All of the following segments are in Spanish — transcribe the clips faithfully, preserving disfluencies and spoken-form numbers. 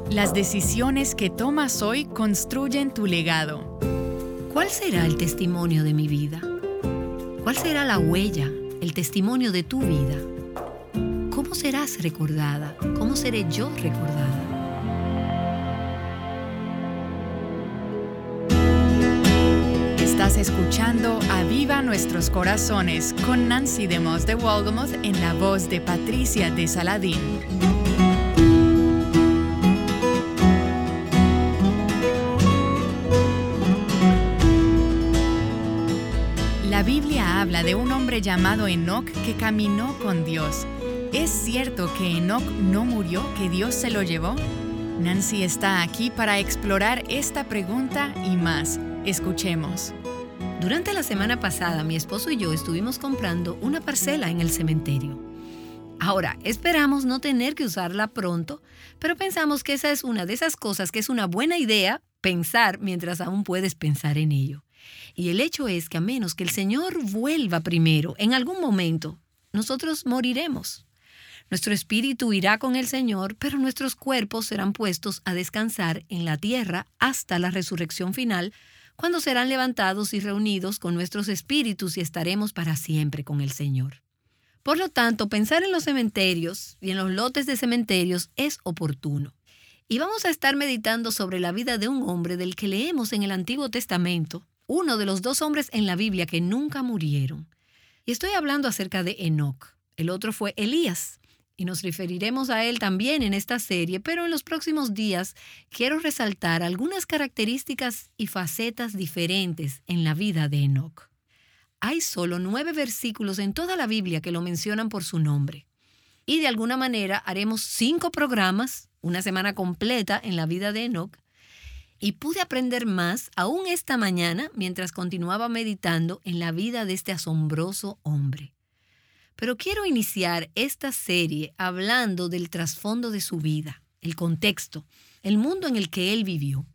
Las decisiones que tomas hoy construyen tu legado. ¿Cuál será el testimonio de mi vida? ¿Cuál será la huella, el testimonio de tu vida? ¿Cómo serás recordada? ¿Cómo seré yo recordada? Estás escuchando Aviva Nuestros Corazones con Nancy DeMoss de Wolgemuth en la voz de Patricia de Saladín. La Biblia habla de un hombre llamado Enoc que caminó con Dios. ¿Es cierto que Enoc no murió, que Dios se lo llevó? Nancy está aquí para explorar esta pregunta y más. Escuchemos. Durante la semana pasada, mi esposo y yo estuvimos comprando una parcela en el cementerio. Ahora, esperamos no tener que usarla pronto, pero pensamos que esa es una de esas cosas que es una buena idea pensar mientras aún puedes pensar en ello. Y el hecho es que a menos que el Señor vuelva primero, en algún momento, nosotros moriremos. Nuestro espíritu irá con el Señor, pero nuestros cuerpos serán puestos a descansar en la tierra hasta la resurrección final, cuando serán levantados y reunidos con nuestros espíritus y estaremos para siempre con el Señor. Por lo tanto, pensar en los cementerios y en los lotes de cementerios es oportuno. Y vamos a estar meditando sobre la vida de un hombre del que leemos en el Antiguo Testamento, uno de los dos hombres en la Biblia que nunca murieron. Y estoy hablando acerca de Enoc. El otro fue Elías. Y nos referiremos a él también en esta serie, pero en los próximos días quiero resaltar algunas características y facetas diferentes en la vida de Enoc. Hay solo nueve versículos en toda la Biblia que lo mencionan por su nombre. Y de alguna manera haremos cinco programas, una semana completa en la vida de Enoc, y pude aprender más aún esta mañana mientras continuaba meditando en la vida de este asombroso hombre. Pero quiero iniciar esta serie hablando del trasfondo de su vida, el contexto, el mundo en el que él vivió.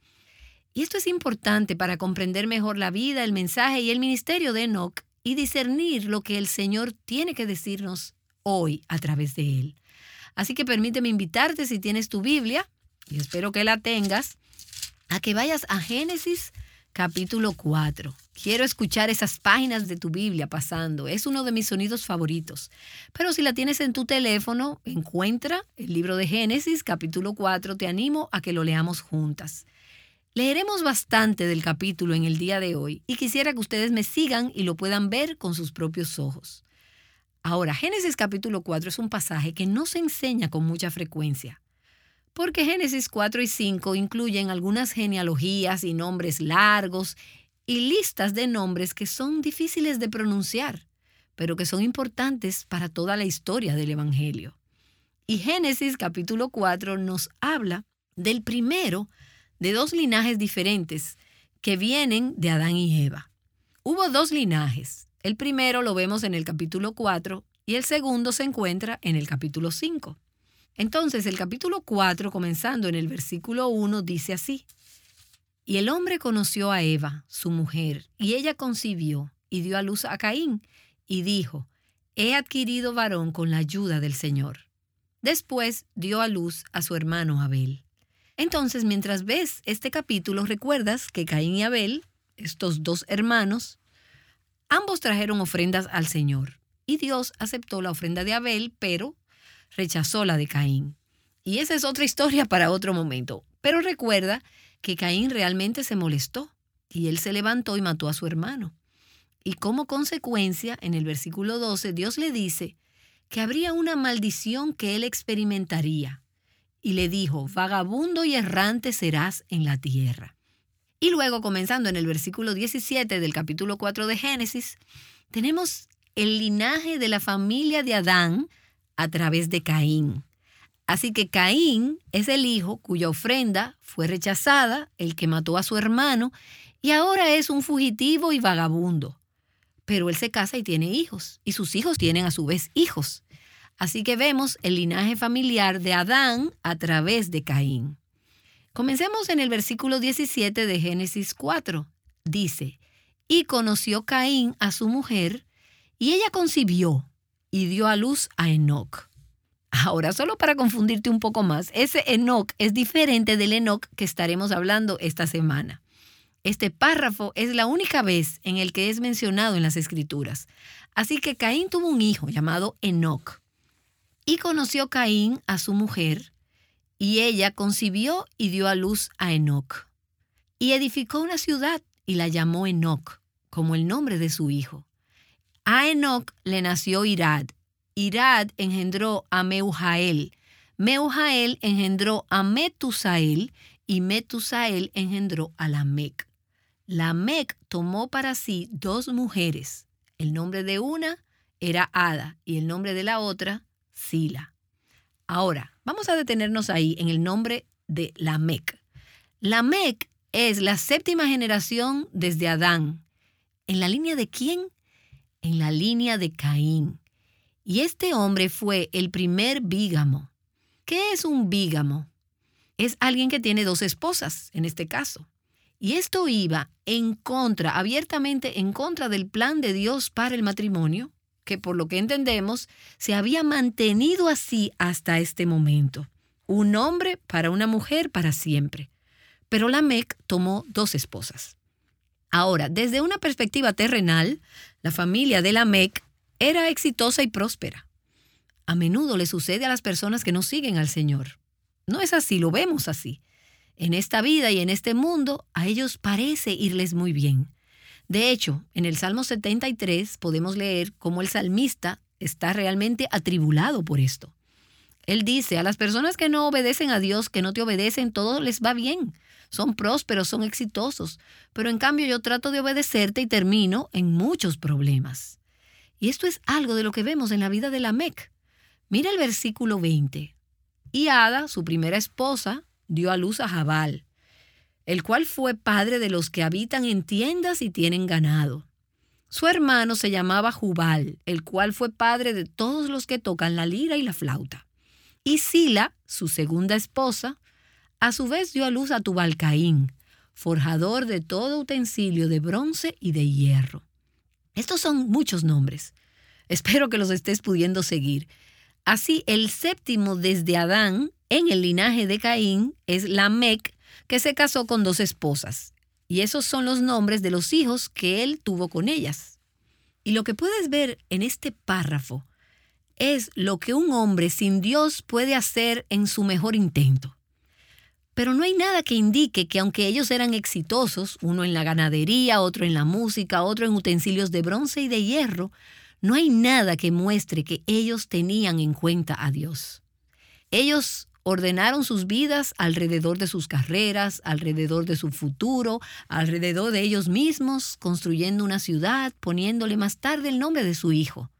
Y esto es importante para comprender mejor la vida, el mensaje y el ministerio de Enoc y discernir lo que el Señor tiene que decirnos hoy a través de él. Así que permíteme invitarte, si tienes tu Biblia, y espero que la tengas, a que vayas a Génesis capítulo cuatro. Quiero escuchar esas páginas de tu Biblia pasando. Es uno de mis sonidos favoritos. Pero si la tienes en tu teléfono, encuentra el libro de Génesis capítulo cuatro. Te animo a que lo leamos juntas. Leeremos bastante del capítulo en el día de hoy y quisiera que ustedes me sigan y lo puedan ver con sus propios ojos. Ahora, Génesis capítulo cuatro es un pasaje que no se enseña con mucha frecuencia, porque Génesis cuatro y cinco incluyen algunas genealogías y nombres largos y listas de nombres que son difíciles de pronunciar, pero que son importantes para toda la historia del Evangelio. Y Génesis capítulo cuatro nos habla del primero de dos linajes diferentes que vienen de Adán y Eva. Hubo dos linajes. El primero lo vemos en el capítulo cuatro y el segundo se encuentra en el capítulo cinco. Entonces, el capítulo cuatro, comenzando en el versículo uno, dice así: Y el hombre conoció a Eva, su mujer, y ella concibió y dio a luz a Caín, y dijo: He adquirido varón con la ayuda del Señor. Después dio a luz a su hermano Abel. Entonces, mientras ves este capítulo, recuerdas que Caín y Abel, estos dos hermanos, ambos trajeron ofrendas al Señor, y Dios aceptó la ofrenda de Abel, pero rechazó la de Caín. Y esa es otra historia para otro momento. Pero recuerda que Caín realmente se molestó y él se levantó y mató a su hermano. Y como consecuencia, en el versículo doce, Dios le dice que habría una maldición que él experimentaría. Y le dijo: vagabundo y errante serás en la tierra. Y luego, comenzando en el versículo diecisiete del capítulo cuatro de Génesis, tenemos el linaje de la familia de Adán a través de Caín. Así que Caín es el hijo cuya ofrenda fue rechazada, el que mató a su hermano, y ahora es un fugitivo y vagabundo. Pero él se casa y tiene hijos, y sus hijos tienen a su vez hijos. Así que vemos el linaje familiar de Adán a través de Caín. Comencemos en el versículo diecisiete de Génesis cuatro. Dice: Y conoció Caín a su mujer, y ella concibió y dio a luz a Enoc. Ahora, solo para confundirte un poco más, ese Enoc es diferente del Enoc que estaremos hablando esta semana. Este párrafo es la única vez en el que es mencionado en las Escrituras. Así que Caín tuvo un hijo llamado Enoc. Y conoció Caín a su mujer, y ella concibió y dio a luz a Enoc. Y edificó una ciudad y la llamó Enoc, como el nombre de su hijo. A Enoc le nació Irad. Irad engendró a Meujael. Meujael engendró a Metusael y Metusael engendró a Lamec. Lamec tomó para sí dos mujeres. El nombre de una era Ada y el nombre de la otra, Sila. Ahora, vamos a detenernos ahí en el nombre de Lamec. Lamec es la séptima generación desde Adán. ¿En la línea de quién? En la línea de Caín. Y este hombre fue el primer bígamo. ¿Qué es un bígamo? Es alguien que tiene dos esposas, en este caso. Y esto iba en contra, abiertamente en contra del plan de Dios para el matrimonio, que por lo que entendemos, se había mantenido así hasta este momento. Un hombre para una mujer para siempre. Pero Lamec tomó dos esposas. Ahora, desde una perspectiva terrenal, la familia de Lamec era exitosa y próspera. A menudo le sucede a las personas que no siguen al Señor. No es así, lo vemos así. En esta vida y en este mundo, a ellos parece irles muy bien. De hecho, en el Salmo setenta y tres podemos leer cómo el salmista está realmente atribulado por esto. Él dice, a las personas que no obedecen a Dios, que no te obedecen, todo les va bien. Son prósperos, son exitosos. Pero en cambio yo trato de obedecerte y termino en muchos problemas. Y esto es algo de lo que vemos en la vida de Lamec. Mira el versículo veinte. Y Ada, su primera esposa, dio a luz a Jabal, el cual fue padre de los que habitan en tiendas y tienen ganado. Su hermano se llamaba Jubal, el cual fue padre de todos los que tocan la lira y la flauta. Y Sila, su segunda esposa, a su vez dio a luz a Tubal-Caín, forjador de todo utensilio de bronce y de hierro. Estos son muchos nombres. Espero que los estés pudiendo seguir. Así, el séptimo desde Adán, en el linaje de Caín, es Lamec, que se casó con dos esposas. Y esos son los nombres de los hijos que él tuvo con ellas. Y lo que puedes ver en este párrafo es lo que un hombre sin Dios puede hacer en su mejor intento. Pero no hay nada que indique que aunque ellos eran exitosos, uno en la ganadería, otro en la música, otro en utensilios de bronce y de hierro, no hay nada que muestre que ellos tenían en cuenta a Dios. Ellos ordenaron sus vidas alrededor de sus carreras, alrededor de su futuro, alrededor de ellos mismos, construyendo una ciudad, poniéndole más tarde el nombre de su hijo.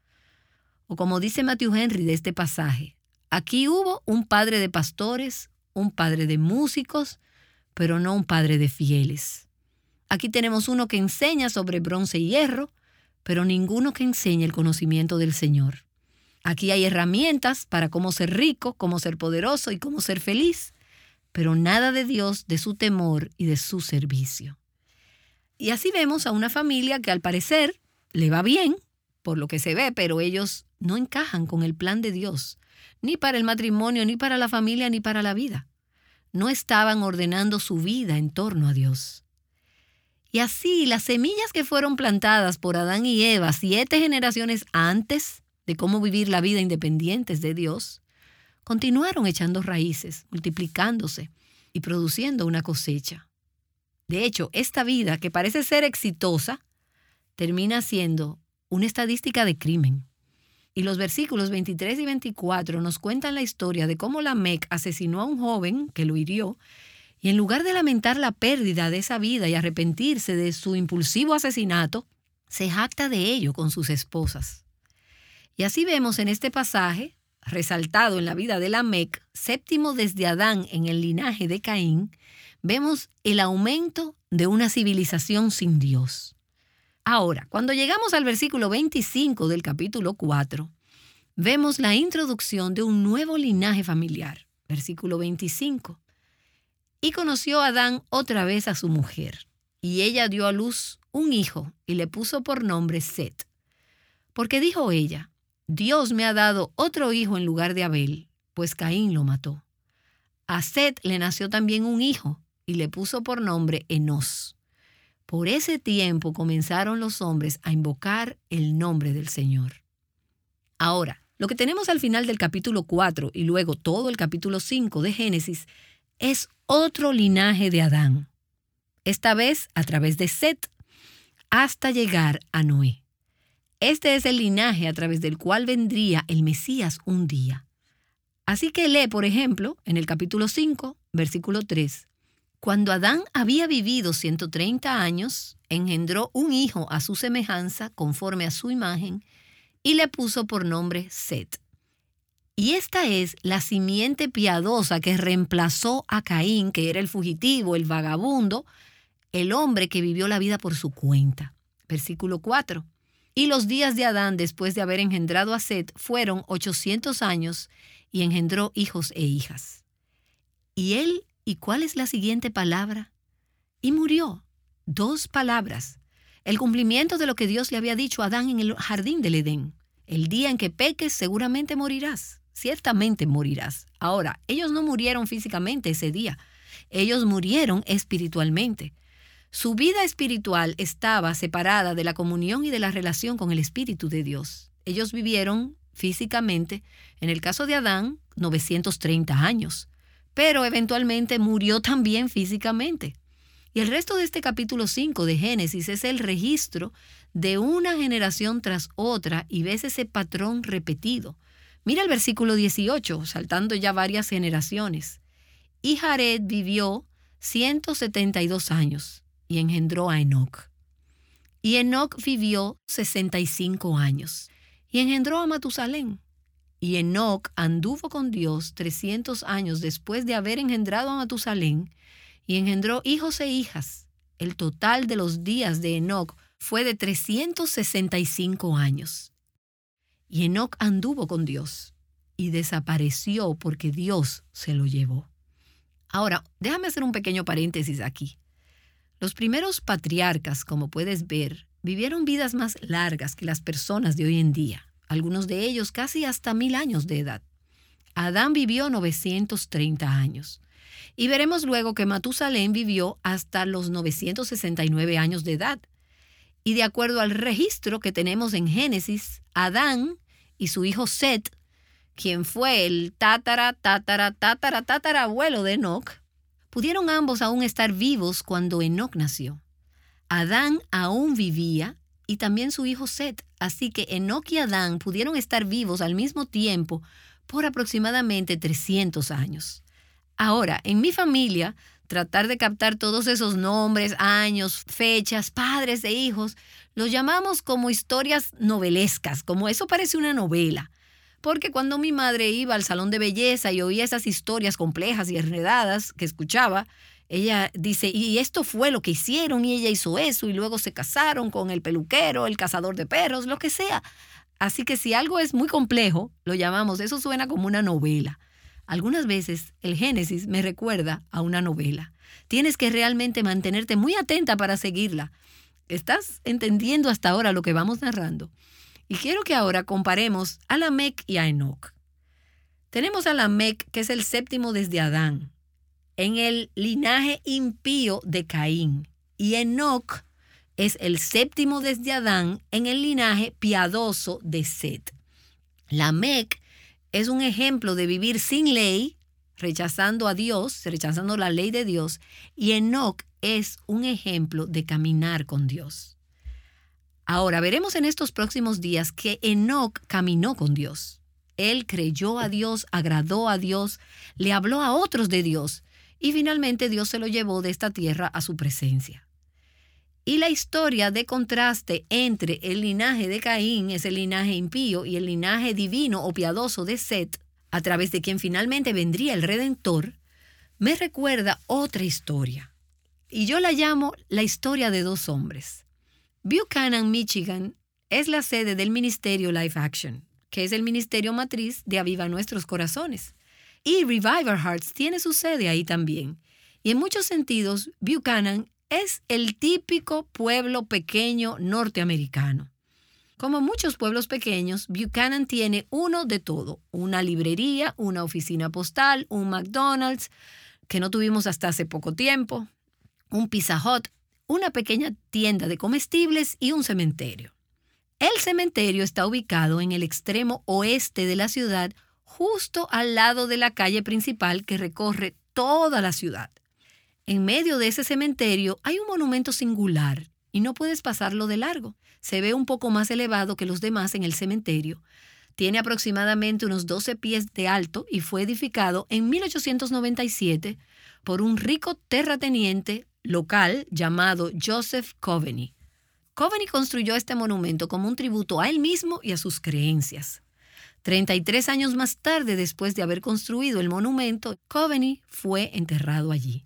O como dice Matthew Henry de este pasaje, aquí hubo un padre de pastores, un padre de músicos, pero no un padre de fieles. Aquí tenemos uno que enseña sobre bronce y hierro, pero ninguno que enseñe el conocimiento del Señor. Aquí hay herramientas para cómo ser rico, cómo ser poderoso y cómo ser feliz, pero nada de Dios, de su temor y de su servicio. Y así vemos a una familia que al parecer le va bien, por lo que se ve, pero ellos no encajan con el plan de Dios, ni para el matrimonio, ni para la familia, ni para la vida. No estaban ordenando su vida en torno a Dios. Y así, las semillas que fueron plantadas por Adán y Eva siete generaciones antes de cómo vivir la vida independientes de Dios, continuaron echando raíces, multiplicándose y produciendo una cosecha. De hecho, esta vida, que parece ser exitosa, termina siendo una estadística de crimen. Y los versículos veintitrés y veinticuatro nos cuentan la historia de cómo Lamec asesinó a un joven que lo hirió, y en lugar de lamentar la pérdida de esa vida y arrepentirse de su impulsivo asesinato, se jacta de ello con sus esposas. Y así vemos en este pasaje, resaltado en la vida de Lamec, séptimo desde Adán en el linaje de Caín, vemos el aumento de una civilización sin Dios. Ahora, cuando llegamos al versículo veinticinco del capítulo cuatro, vemos la introducción de un nuevo linaje familiar. Versículo veinticinco. Y conoció Adán otra vez a su mujer, y ella dio a luz un hijo y le puso por nombre Set. Porque dijo ella, Dios me ha dado otro hijo en lugar de Abel, pues Caín lo mató. A Set le nació también un hijo y le puso por nombre Enós. Por ese tiempo comenzaron los hombres a invocar el nombre del Señor. Ahora, lo que tenemos al final del capítulo cuatro y luego todo el capítulo cinco de Génesis es otro linaje de Adán. Esta vez a través de Set, hasta llegar a Noé. Este es el linaje a través del cual vendría el Mesías un día. Así que lee, por ejemplo, en el capítulo cinco, versículo tres. Cuando Adán había vivido ciento treinta años, engendró un hijo a su semejanza, conforme a su imagen, y le puso por nombre Set. Y esta es la simiente piadosa que reemplazó a Caín, que era el fugitivo, el vagabundo, el hombre que vivió la vida por su cuenta. Versículo cuatro. Y los días de Adán, después de haber engendrado a Set, fueron ochocientos años, y engendró hijos e hijas. Y él, ¿y cuál es la siguiente palabra? Y murió. Dos palabras. El cumplimiento de lo que Dios le había dicho a Adán en el jardín del Edén. El día en que peques, seguramente morirás. Ciertamente morirás. Ahora, ellos no murieron físicamente ese día. Ellos murieron espiritualmente. Su vida espiritual estaba separada de la comunión y de la relación con el Espíritu de Dios. Ellos vivieron físicamente, en el caso de Adán, novecientos treinta años, pero eventualmente murió también físicamente. Y el resto de este capítulo cinco de Génesis es el registro de una generación tras otra y ves ese patrón repetido. Mira el versículo dieciocho, saltando ya varias generaciones. Y Jared vivió ciento setenta y dos años y engendró a Enoc. Y Enoc vivió sesenta y cinco años y engendró a Matusalén. Y Enoc anduvo con Dios trescientos años después de haber engendrado a Matusalén y engendró hijos e hijas. El total de los días de Enoc fue de trescientos sesenta y cinco años. Y Enoc anduvo con Dios y desapareció porque Dios se lo llevó. Ahora, déjame hacer un pequeño paréntesis aquí. Los primeros patriarcas, como puedes ver, vivieron vidas más largas que las personas de hoy en día, algunos de ellos casi hasta mil años de edad. Adán vivió novecientos treinta años. Y veremos luego que Matusalén vivió hasta los novecientos sesenta y nueve años de edad. Y de acuerdo al registro que tenemos en Génesis, Adán y su hijo Set, quien fue el tátara, tátara, tátara, tátara abuelo de Enoc, pudieron ambos aún estar vivos cuando Enoc nació. Adán aún vivía y también su hijo Set, así que Enoc y Adán pudieron estar vivos al mismo tiempo por aproximadamente trescientos años. Ahora, en mi familia, tratar de captar todos esos nombres, años, fechas, padres e hijos, los llamamos como historias novelescas, como eso parece una novela. Porque cuando mi madre iba al salón de belleza y oía esas historias complejas y enredadas que escuchaba, ella dice, y esto fue lo que hicieron, y ella hizo eso, y luego se casaron con el peluquero, el cazador de perros, lo que sea. Así que si algo es muy complejo, lo llamamos, eso suena como una novela. Algunas veces el Génesis me recuerda a una novela. Tienes que realmente mantenerte muy atenta para seguirla. ¿Estás entendiendo hasta ahora lo que vamos narrando? Y quiero que ahora comparemos a Lamec y a Enoc. Tenemos a Lamec, que es el séptimo desde Adán, en el linaje impío de Caín. Y Enoc es el séptimo desde Adán en el linaje piadoso de Set. Lamec es un ejemplo de vivir sin ley, rechazando a Dios, rechazando la ley de Dios. Y Enoc es un ejemplo de caminar con Dios. Ahora, veremos en estos próximos días que Enoc caminó con Dios. Él creyó a Dios, agradó a Dios, le habló a otros de Dios y finalmente Dios se lo llevó de esta tierra a su presencia. Y la historia de contraste entre el linaje de Caín, ese linaje impío, y el linaje divino o piadoso de Set, a través de quien finalmente vendría el Redentor, me recuerda otra historia. Y yo la llamo la historia de dos hombres. Buchanan, Michigan, es la sede del ministerio Life Action, que es el ministerio matriz de Aviva Nuestros Corazones. Y Revive Our Hearts tiene su sede ahí también. Y en muchos sentidos, Buchanan es el típico pueblo pequeño norteamericano. Como muchos pueblos pequeños, Buchanan tiene uno de todo: una librería, una oficina postal, un McDonald's, que no tuvimos hasta hace poco tiempo, un Pizza Hut, una pequeña tienda de comestibles y un cementerio. El cementerio está ubicado en el extremo oeste de la ciudad, justo al lado de la calle principal que recorre toda la ciudad. En medio de ese cementerio hay un monumento singular y no puedes pasarlo de largo. Se ve un poco más elevado que los demás en el cementerio. Tiene aproximadamente unos doce pies de alto y fue edificado en mil ochocientos noventa y siete por un rico terrateniente local llamado Joseph Coveney. Coveney construyó este monumento como un tributo a él mismo y a sus creencias. treinta y tres años más tarde, después de haber construido el monumento, Coveney fue enterrado allí.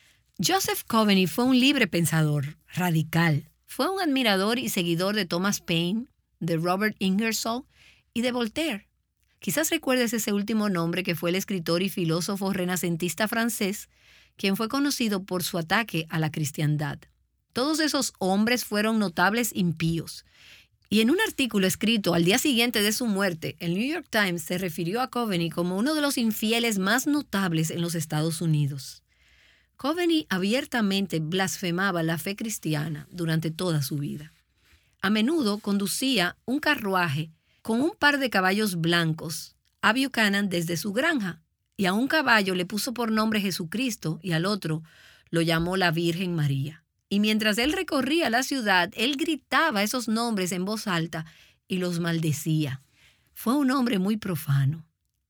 Joseph Coveney fue un libre pensador, radical. Fue un admirador y seguidor de Thomas Paine, de Robert Ingersoll y de Voltaire. Quizás recuerdes ese último nombre, que fue el escritor y filósofo renacentista francés, quien fue conocido por su ataque a la cristiandad. Todos esos hombres fueron notables impíos. Y en un artículo escrito al día siguiente de su muerte, el New York Times se refirió a Coveney como uno de los infieles más notables en los Estados Unidos. Coveney abiertamente blasfemaba la fe cristiana durante toda su vida. A menudo conducía un carruaje con un par de caballos blancos a Buchanan desde su granja, y a un caballo le puso por nombre Jesucristo y al otro lo llamó la Virgen María. Y mientras él recorría la ciudad, él gritaba esos nombres en voz alta y los maldecía. Fue un hombre muy profano.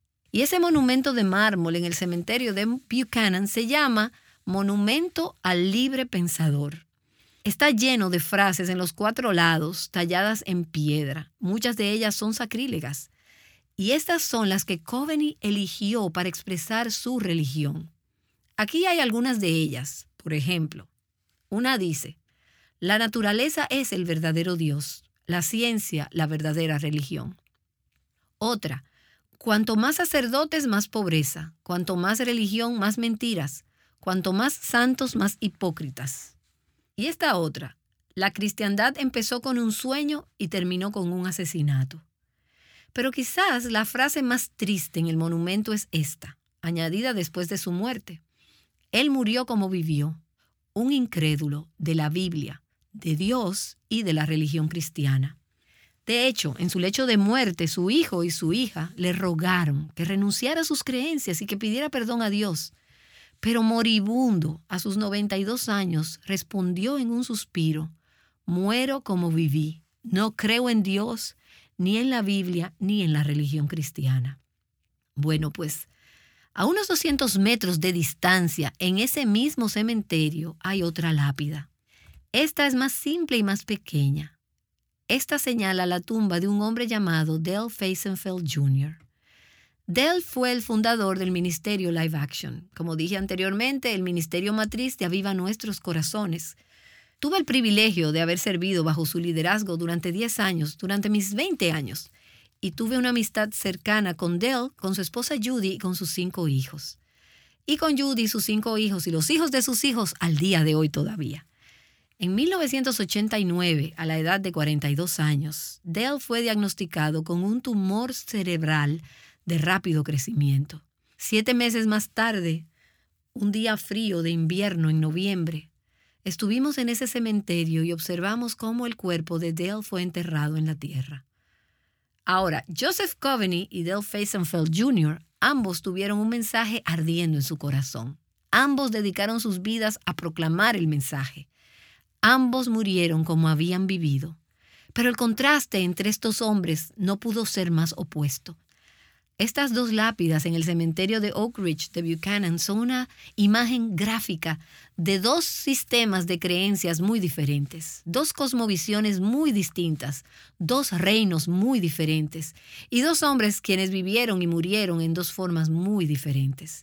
Y ese monumento de mármol en el cementerio de Buchanan se llama Monumento al Libre Pensador. Está lleno de frases en los cuatro lados, talladas en piedra. Muchas de ellas son sacrílegas. Y estas son las que Coveney eligió para expresar su religión. Aquí hay algunas de ellas. Por ejemplo, una dice: la naturaleza es el verdadero Dios, la ciencia la verdadera religión. Otra: cuanto más sacerdotes, más pobreza; cuanto más religión, más mentiras; cuanto más santos, más hipócritas. Y esta otra: la cristiandad empezó con un sueño y terminó con un asesinato. Pero quizás la frase más triste en el monumento es esta, añadida después de su muerte: él murió como vivió, un incrédulo de la Biblia, de Dios y de la religión cristiana. De hecho, en su lecho de muerte, su hijo y su hija le rogaron que renunciara a sus creencias y que pidiera perdón a Dios. Pero moribundo, a sus noventa y dos años, respondió en un suspiro: muero como viví, no creo en Dios, ni en la Biblia, ni en la religión cristiana. Bueno, pues, a unos doscientos metros de distancia, en ese mismo cementerio, hay otra lápida. Esta es más simple y más pequeña. Esta señala la tumba de un hombre llamado Dale Feisenfeld junior Dale fue el fundador del ministerio Live Action. Como dije anteriormente, el ministerio matriz de Aviva Nuestros Corazones. Tuve el privilegio de haber servido bajo su liderazgo durante diez años, durante mis veinte años, y tuve una amistad cercana con Dale, con su esposa Judy y con sus cinco hijos. Y con Judy, sus cinco hijos y los hijos de sus hijos al día de hoy todavía. En mil novecientos ochenta y nueve, a la edad de cuarenta y dos años, Dale fue diagnosticado con un tumor cerebral de rápido crecimiento. Siete meses más tarde, un día frío de invierno en noviembre, estuvimos en ese cementerio y observamos cómo el cuerpo de Dale fue enterrado en la tierra. Ahora, Joseph Coveney y Dale Feisenfeld junior, ambos tuvieron un mensaje ardiendo en su corazón. Ambos dedicaron sus vidas a proclamar el mensaje. Ambos murieron como habían vivido. Pero el contraste entre estos hombres no pudo ser más opuesto. Estas dos lápidas en el cementerio de Oak Ridge de Buchanan son una imagen gráfica de dos sistemas de creencias muy diferentes, dos cosmovisiones muy distintas, dos reinos muy diferentes y dos hombres quienes vivieron y murieron en dos formas muy diferentes.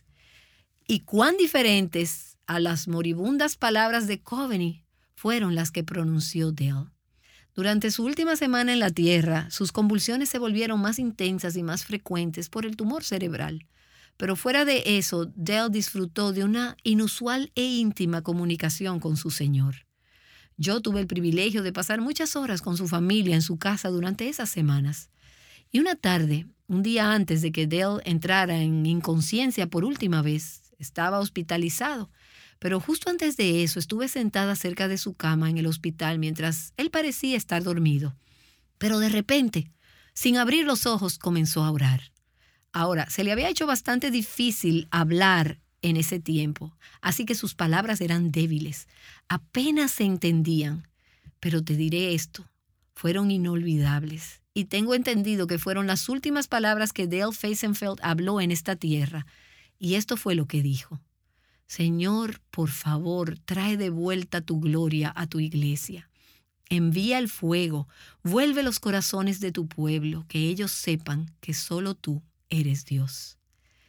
Y cuán diferentes a las moribundas palabras de Coveney fueron las que pronunció Dale. Durante su última semana en la tierra, sus convulsiones se volvieron más intensas y más frecuentes por el tumor cerebral. Pero fuera de eso, Dale disfrutó de una inusual e íntima comunicación con su Señor. Yo tuve el privilegio de pasar muchas horas con su familia en su casa durante esas semanas. Y una tarde, un día antes de que Dale entrara en inconsciencia por última vez, estaba hospitalizado. Pero justo antes de eso estuve sentada cerca de su cama en el hospital mientras él parecía estar dormido. Pero de repente, sin abrir los ojos, comenzó a orar. Ahora, se le había hecho bastante difícil hablar en ese tiempo, así que sus palabras eran débiles, apenas se entendían. Pero te diré esto, fueron inolvidables. Y tengo entendido que fueron las últimas palabras que Dale Feisenfeld habló en esta tierra. Y esto fue lo que dijo. Señor, por favor, trae de vuelta tu gloria a tu iglesia. Envía el fuego, vuelve los corazones de tu pueblo, que ellos sepan que solo tú eres Dios.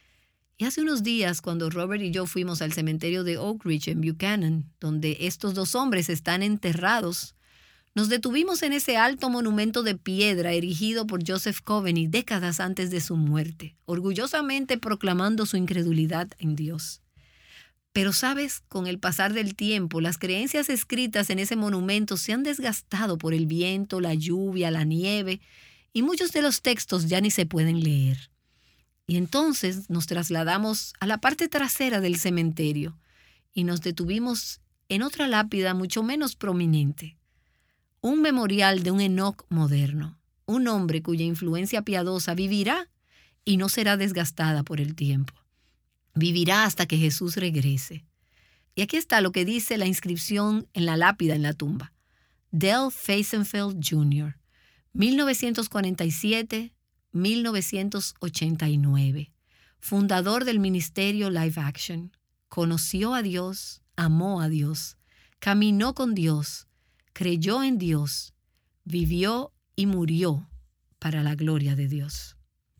Y hace unos días, cuando Robert y yo fuimos al cementerio de Oak Ridge en Buchanan, donde estos dos hombres están enterrados, nos detuvimos en ese alto monumento de piedra erigido por Joseph Coveney décadas antes de su muerte, orgullosamente proclamando su incredulidad en Dios. Pero sabes, con el pasar del tiempo, las creencias escritas en ese monumento se han desgastado por el viento, la lluvia, la nieve, y muchos de los textos ya ni se pueden leer. Y entonces nos trasladamos a la parte trasera del cementerio y nos detuvimos en otra lápida mucho menos prominente. Un memorial de un Enoc moderno, un hombre cuya influencia piadosa vivirá y no será desgastada por el tiempo. Vivirá hasta que Jesús regrese. Y aquí está lo que dice la inscripción en la lápida en la tumba. Dale Feisenfeld junior, mil novecientos cuarenta y siete a mil novecientos ochenta y nueve. Fundador del ministerio Live Action. Conoció a Dios, amó a Dios, caminó con Dios, creyó en Dios, vivió y murió para la gloria de Dios.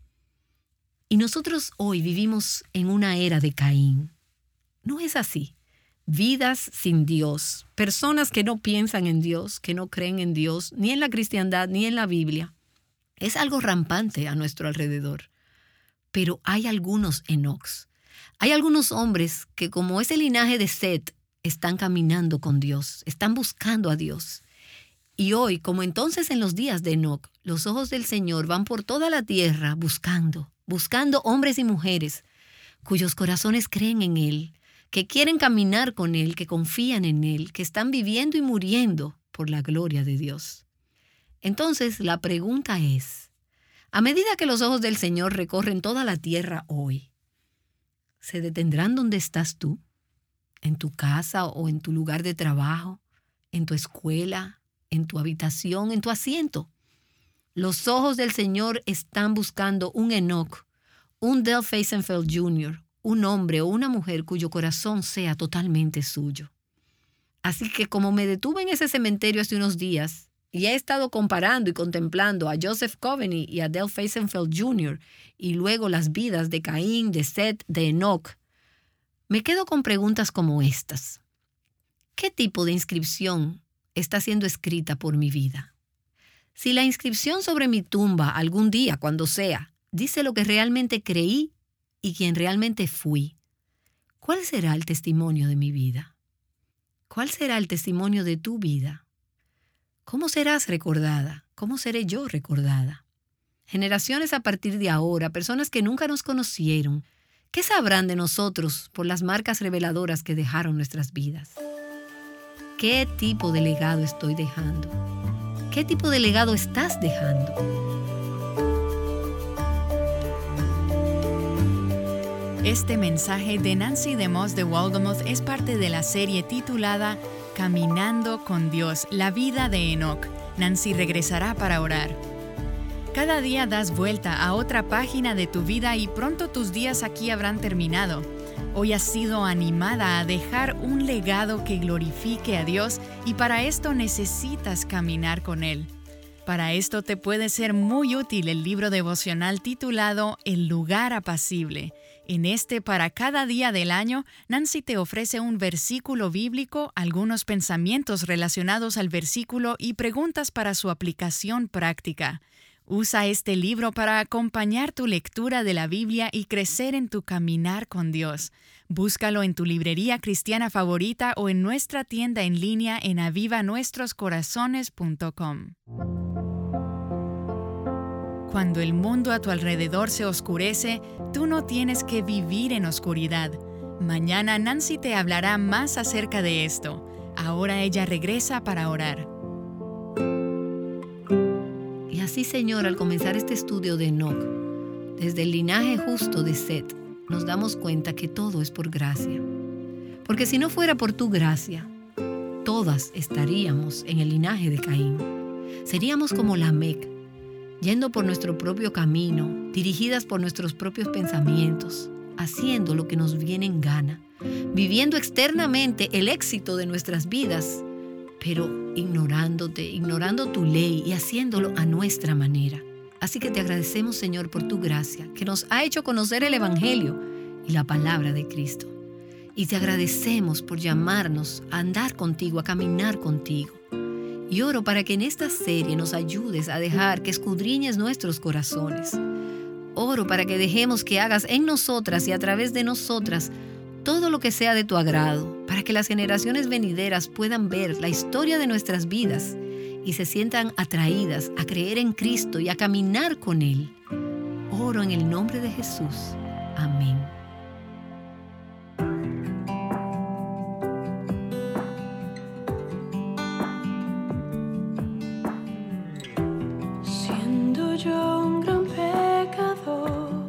Y nosotros hoy vivimos en una era de Caín. No es así. Vidas sin Dios, personas que no piensan en Dios, que no creen en Dios, ni en la cristiandad, ni en la Biblia. Es algo rampante a nuestro alrededor. Pero hay algunos Enocs. Hay algunos hombres que, como ese linaje de Set, están caminando con Dios, están buscando a Dios. Y hoy, como entonces en los días de Enoc, los ojos del Señor van por toda la tierra buscando, buscando hombres y mujeres cuyos corazones creen en Él, que quieren caminar con Él, que confían en Él, que están viviendo y muriendo por la gloria de Dios. Entonces, la pregunta es, a medida que los ojos del Señor recorren toda la tierra hoy, ¿se detendrán donde estás tú? ¿En tu casa o en tu lugar de trabajo? ¿En tu escuela? ¿En tu habitación? ¿En tu asiento? Los ojos del Señor están buscando un Enoc, un Dale Feisenfeld junior, un hombre o una mujer cuyo corazón sea totalmente suyo. Así que como me detuve en ese cementerio hace unos días y he estado comparando y contemplando a Joseph Coveney y a Dale Feisenfeld junior y luego las vidas de Caín, de Set, de Enoc, me quedo con preguntas como estas. ¿Qué tipo de inscripción está siendo escrita por mi vida? Si la inscripción sobre mi tumba algún día, cuando sea, dice lo que realmente creí y quien realmente fui, ¿cuál será el testimonio de mi vida? ¿Cuál será el testimonio de tu vida? ¿Cómo serás recordada? ¿Cómo seré yo recordada? Generaciones a partir de ahora, personas que nunca nos conocieron, ¿qué sabrán de nosotros por las marcas reveladoras que dejaron nuestras vidas? ¿Qué tipo de legado estoy dejando? ¿Qué tipo de legado estás dejando? Este mensaje de Nancy DeMoss de Waldomoth es parte de la serie titulada Caminando con Dios, la vida de Enoc. Nancy regresará para orar. Cada día das vuelta a otra página de tu vida y pronto tus días aquí habrán terminado. Hoy has sido animada a dejar un legado que glorifique a Dios y para esto necesitas caminar con Él. Para esto te puede ser muy útil el libro devocional titulado El lugar apacible. En este, para cada día del año, Nancy te ofrece un versículo bíblico, algunos pensamientos relacionados al versículo y preguntas para su aplicación práctica. Usa este libro para acompañar tu lectura de la Biblia y crecer en tu caminar con Dios. Búscalo en tu librería cristiana favorita o en nuestra tienda en línea en aviva nuestros corazones punto com. Cuando el mundo a tu alrededor se oscurece, tú no tienes que vivir en oscuridad. Mañana Nancy te hablará más acerca de esto. Ahora ella regresa para orar. Y así, Señor, al comenzar este estudio de Enoc, desde el linaje justo de Set, nos damos cuenta que todo es por gracia. Porque si no fuera por tu gracia, todas estaríamos en el linaje de Caín. Seríamos como Lamec, yendo por nuestro propio camino, dirigidas por nuestros propios pensamientos, haciendo lo que nos viene en gana, viviendo externamente el éxito de nuestras vidas, pero ignorándote, ignorando tu ley y haciéndolo a nuestra manera. Así que te agradecemos, Señor, por tu gracia, que nos ha hecho conocer el Evangelio y la palabra de Cristo. Y te agradecemos por llamarnos a andar contigo, a caminar contigo. Y oro para que en esta serie nos ayudes a dejar que escudriñes nuestros corazones. Oro para que dejemos que hagas en nosotras y a través de nosotras todo lo que sea de tu agrado, para que las generaciones venideras puedan ver la historia de nuestras vidas y se sientan atraídas a creer en Cristo y a caminar con Él. Oro en el nombre de Jesús. Amén. Siendo yo un gran pecador,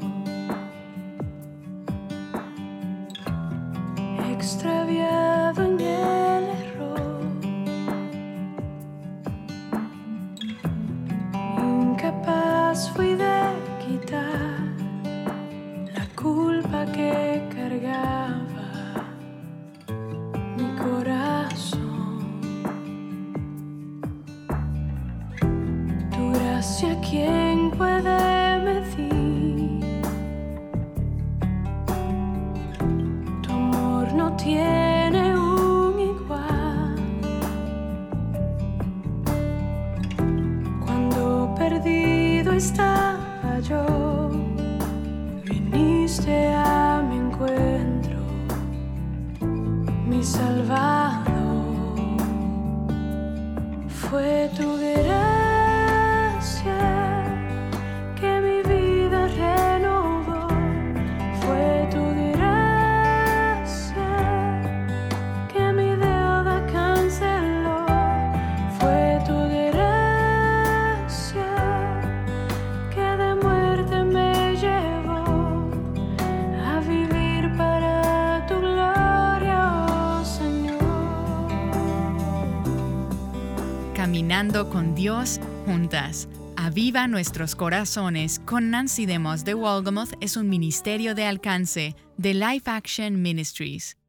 extraviado en el error, incapaz fui de quitar la culpa que cargaba mi corazón. Tu gracia, ¿quién puede medir? Tu amor no tiene un igual. Cuando perdido estaba yo, viniste a mi encuentro, mi Salvador. Fue tu gracia que mi vida renovó. Fue tu gracia que mi deuda canceló. Fue tu gracia que de muerte me llevó a vivir para tu gloria, oh Señor. Caminando con Dios juntas. Aviva nuestros corazones con Nancy DeMoss de Wolgemuth es un ministerio de alcance de Life Action Ministries.